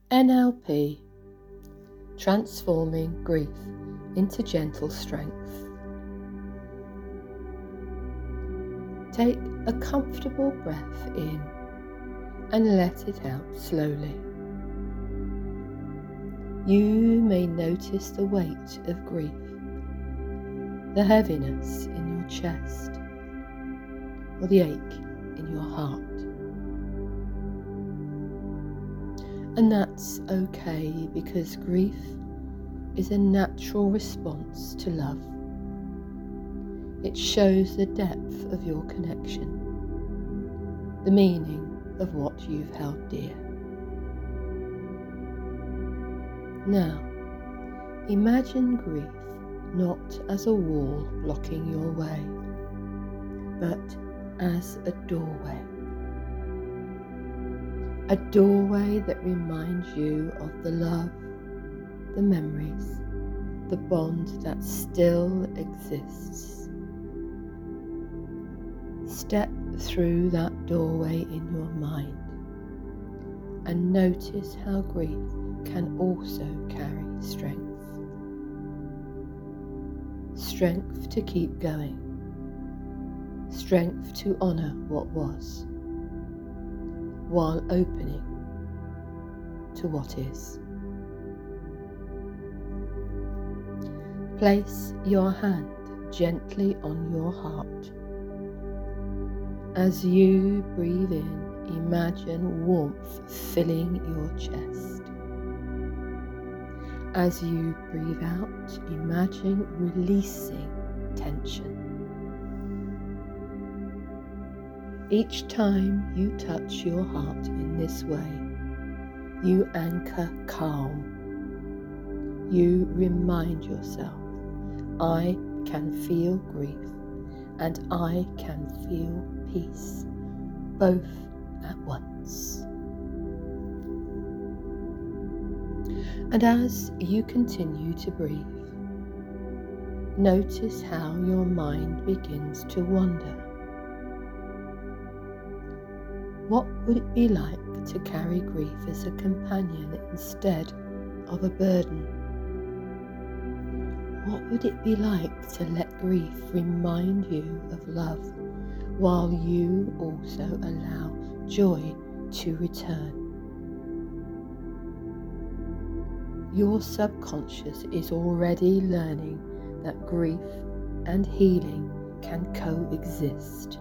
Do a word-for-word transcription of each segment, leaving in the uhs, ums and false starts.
N L P, transforming grief into gentle strength. Take a comfortable breath in and let it out slowly. You may notice the weight of grief, the heaviness in your chest, or the ache in your heart. And that's okay, because grief is a natural response to love. It shows the depth of your connection, the meaning of what you've held dear. Now, imagine grief not as a wall blocking your way, but as a doorway. A doorway that reminds you of the love, the memories, the bond that still exists. Step through that doorway in your mind and notice how grief can also carry strength. Strength to keep going. Strength to honour what was, while opening to what is. Place your hand gently on your heart. As you breathe in, imagine warmth filling your chest. As you breathe out, imagine releasing tension. Each time you touch your heart in this way, you anchor calm. You remind yourself, I can feel grief and I can feel peace, both at once. And as you continue to breathe, notice how your mind begins to wander. What would it be like to carry grief as a companion instead of a burden? What would it be like to let grief remind you of love, while you also allow joy to return? Your subconscious is already learning that grief and healing can coexist.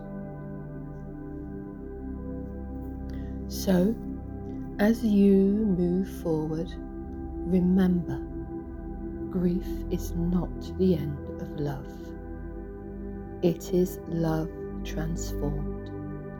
So, as you move forward, remember, grief is not the end of love. It is love transformed.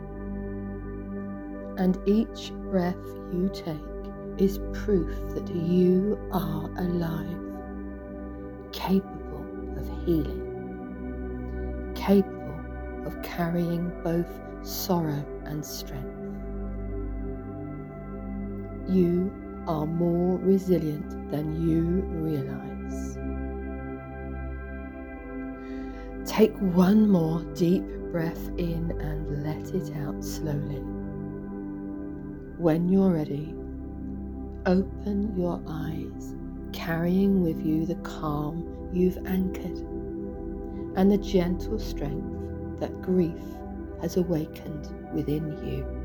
And each breath you take is proof that you are alive, capable of healing, capable of carrying both sorrow and strength. You are more resilient than you realize. Take one more deep breath in and let it out slowly. When you're ready, open your eyes, carrying with you the calm you've anchored and the gentle strength that grief has awakened within you.